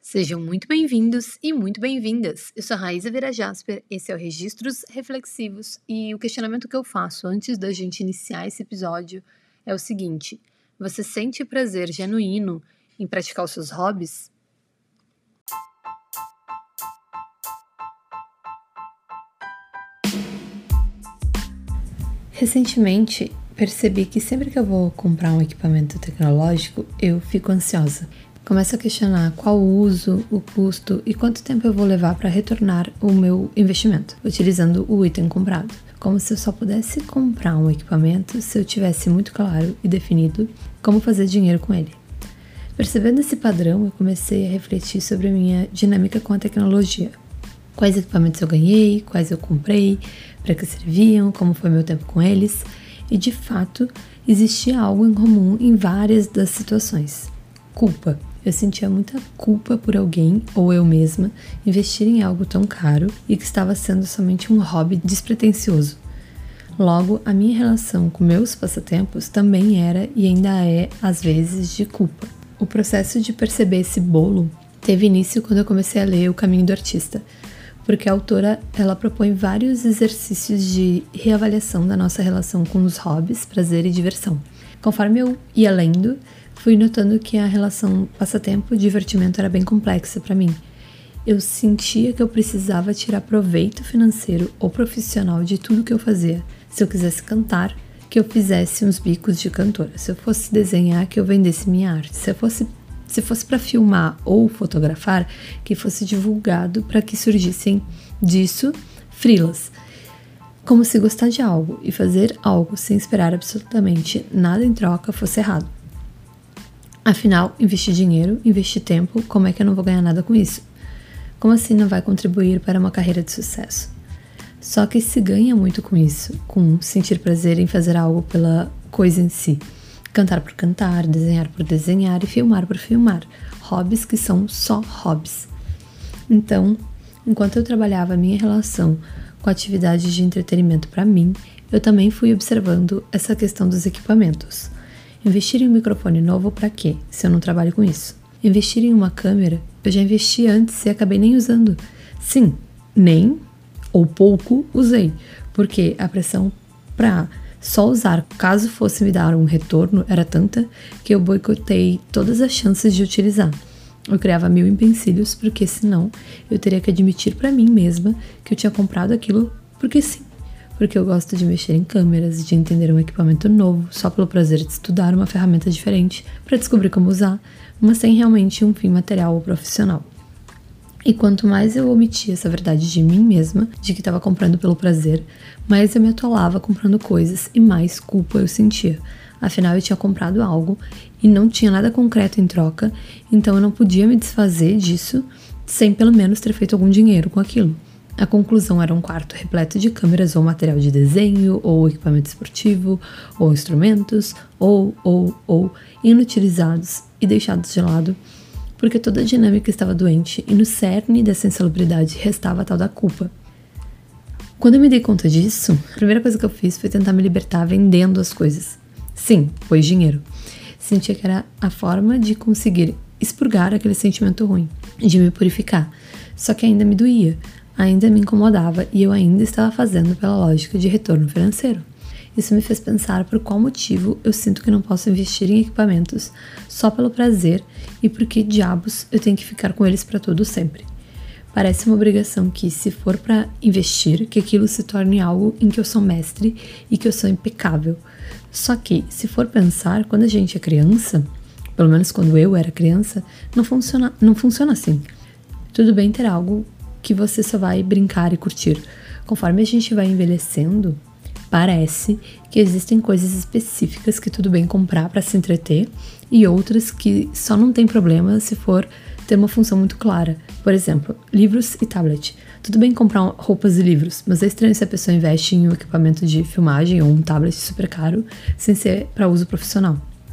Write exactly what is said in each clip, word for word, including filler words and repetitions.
Sejam muito bem-vindos e muito bem-vindas. Eu sou a Raíza Vera Jasper, esse é o Registros Reflexivos e o questionamento que eu faço antes da gente iniciar esse episódio é o seguinte: você sente prazer genuíno em praticar os seus hobbies? Recentemente, percebi que sempre que eu vou comprar um equipamento tecnológico, eu fico ansiosa. Começo a questionar qual o uso, o custo e quanto tempo eu vou levar para retornar o meu investimento, utilizando o item comprado. Como se eu só pudesse comprar um equipamento se eu tivesse muito claro e definido como fazer dinheiro com ele. Percebendo esse padrão, eu comecei a refletir sobre a minha dinâmica com a tecnologia. Quais equipamentos eu ganhei, quais eu comprei, para que serviam, como foi meu tempo com eles, e de fato existia algo em comum em várias das situações. Culpa. Eu sentia muita culpa por alguém, ou eu mesma, investir em algo tão caro e que estava sendo somente um hobby despretensioso. Logo, a minha relação com meus passatempos também era e ainda é, às vezes, de culpa. O processo de perceber esse bolo teve início quando eu comecei a ler O Caminho do Artista, porque a autora ela propõe vários exercícios de reavaliação da nossa relação com os hobbies, prazer e diversão. Conforme eu ia lendo, fui notando que a relação passatempo-divertimento era bem complexa para mim. Eu sentia que eu precisava tirar proveito financeiro ou profissional de tudo que eu fazia. Se eu quisesse cantar, que eu fizesse uns bicos de cantora. Se eu fosse desenhar, que eu vendesse minha arte. Se eu fosse, se fosse para filmar ou fotografar, que fosse divulgado para que surgissem disso freelas. Como se gostar de algo e fazer algo sem esperar absolutamente nada em troca fosse errado. Afinal, investir dinheiro, investir tempo, como é que eu não vou ganhar nada com isso? Como assim não vai contribuir para uma carreira de sucesso? Só que se ganha muito com isso, com sentir prazer em fazer algo pela coisa em si. Cantar por cantar, desenhar por desenhar e filmar por filmar. Hobbies que são só hobbies. Então, enquanto eu trabalhava a minha relação com atividades de entretenimento para mim, eu também fui observando essa questão dos equipamentos. Investir em um microfone novo para quê, se eu não trabalho com isso? Investir em uma câmera, eu já investi antes e acabei nem usando. Sim, nem ou pouco usei, porque a pressão para só usar caso fosse me dar um retorno era tanta que eu boicotei todas as chances de utilizar. Eu criava mil empecilhos porque senão eu teria que admitir para mim mesma que eu tinha comprado aquilo porque sim. Porque eu gosto de mexer em câmeras, de entender um equipamento novo, só pelo prazer de estudar uma ferramenta diferente para descobrir como usar, mas sem realmente um fim material ou profissional. E quanto mais eu omitia essa verdade de mim mesma, de que estava comprando pelo prazer, mais eu me atolava comprando coisas e mais culpa eu sentia. Afinal, eu tinha comprado algo e não tinha nada concreto em troca, então eu não podia me desfazer disso sem pelo menos ter feito algum dinheiro com aquilo. A conclusão era um quarto repleto de câmeras ou material de desenho, ou equipamento esportivo, ou instrumentos, ou, ou, ou, inutilizados e deixados de lado, porque toda a dinâmica estava doente e no cerne dessa insalubridade restava a tal da culpa. Quando eu me dei conta disso, a primeira coisa que eu fiz foi tentar me libertar vendendo as coisas. Sim, pois dinheiro. Sentia que era a forma de conseguir expurgar aquele sentimento ruim, de me purificar, só que ainda me doía. Ainda me incomodava e eu ainda estava fazendo pela lógica de retorno financeiro. Isso me fez pensar por qual motivo eu sinto que não posso investir em equipamentos só pelo prazer e por que diabos eu tenho que ficar com eles para todo sempre. Parece uma obrigação que, se for para investir, que aquilo se torne algo em que eu sou mestre e que eu sou impecável. Só que, se for pensar, quando a gente é criança, pelo menos quando eu era criança, não funciona, não funciona assim. Tudo bem ter algo que você só vai brincar e curtir. Conforme a gente vai envelhecendo, parece que existem coisas específicas que tudo bem comprar para se entreter e outras que só não tem problema se for ter uma função muito clara. Por exemplo, livros e tablet. Tudo bem comprar roupas e livros, mas é estranho se a pessoa investe em um equipamento de filmagem ou um tablet super caro sem ser para uso profissional.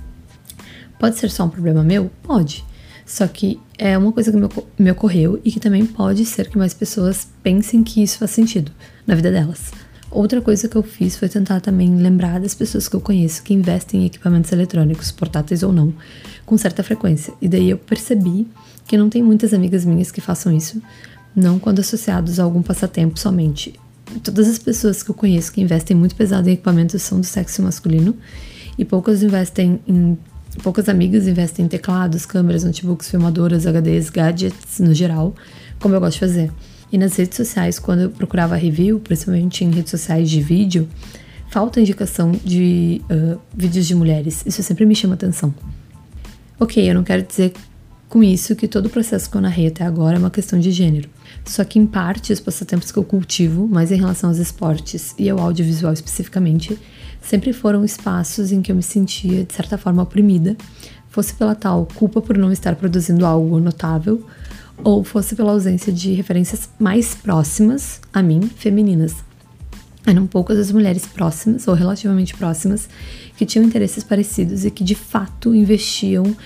Pode ser só um problema meu? Pode. Só que é uma coisa que me, me ocorreu e que também pode ser que mais pessoas pensem que isso faz sentido na vida delas. Outra coisa que eu fiz foi tentar também lembrar das pessoas que eu conheço que investem em equipamentos eletrônicos, portáteis ou não, com certa frequência. E daí eu percebi que não tem muitas amigas minhas que façam isso, não quando associados a algum passatempo somente. Todas as pessoas que eu conheço que investem muito pesado em equipamentos são do sexo masculino, e poucas investem em poucas amigas investem em teclados, câmeras, notebooks, filmadoras, H Ds, gadgets no geral, como eu gosto de fazer. E nas redes sociais, quando eu procurava review, principalmente em redes sociais de vídeo, falta indicação de uh, vídeos de mulheres. Isso sempre me chama atenção. Ok, eu não quero dizer com isso que todo o processo que eu narrei até agora é uma questão de gênero. Só que, em parte, os passatempos que eu cultivo, mais em relação aos esportes e ao audiovisual especificamente, sempre foram espaços em que eu me sentia, de certa forma, oprimida, fosse pela tal culpa por não estar produzindo algo notável, ou fosse pela ausência de referências mais próximas a mim, femininas. Eram poucas as mulheres próximas, ou relativamente próximas, que tinham interesses parecidos e que, de fato, investiam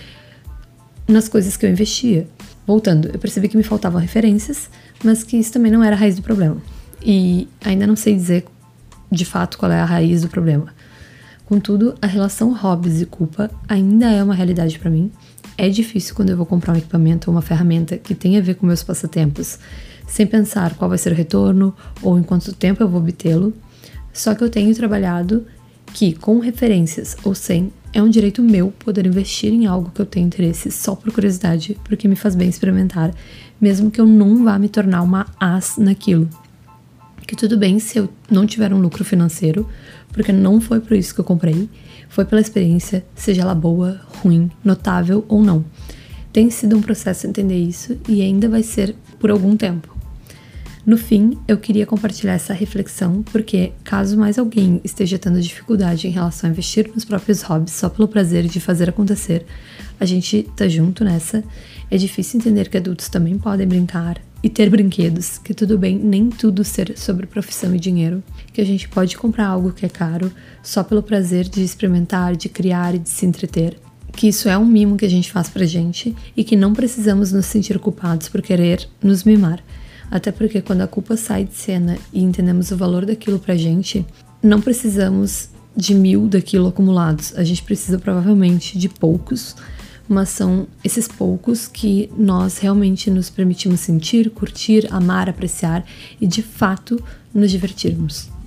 nas coisas que eu investia. Voltando, eu percebi que me faltavam referências, mas que isso também não era a raiz do problema. E ainda não sei dizer, de fato, qual é a raiz do problema. Contudo, a relação hobbies e culpa ainda é uma realidade para mim. É difícil quando eu vou comprar um equipamento ou uma ferramenta que tem a ver com meus passatempos, sem pensar qual vai ser o retorno ou em quanto tempo eu vou obtê-lo. Só que eu tenho trabalhado que, com referências ou sem, é um direito meu poder investir em algo que eu tenho interesse só por curiosidade, porque me faz bem experimentar, mesmo que eu não vá me tornar uma as naquilo. Que tudo bem se eu não tiver um lucro financeiro, porque não foi por isso que eu comprei, foi pela experiência, seja ela boa, ruim, notável ou não. Tem sido um processo entender isso e ainda vai ser por algum tempo. No fim, eu queria compartilhar essa reflexão porque, caso mais alguém esteja tendo dificuldade em relação a investir nos próprios hobbies só pelo prazer de fazer acontecer, a gente tá junto nessa. É difícil entender que adultos também podem brincar e ter brinquedos, que tudo bem nem tudo ser sobre profissão e dinheiro, que a gente pode comprar algo que é caro só pelo prazer de experimentar, de criar e de se entreter, que isso é um mimo que a gente faz pra gente e que não precisamos nos sentir culpados por querer nos mimar. Até porque quando a culpa sai de cena e entendemos o valor daquilo pra gente, não precisamos de mil daquilo acumulados. A gente precisa provavelmente de poucos, mas são esses poucos que nós realmente nos permitimos sentir, curtir, amar, apreciar e de fato nos divertirmos.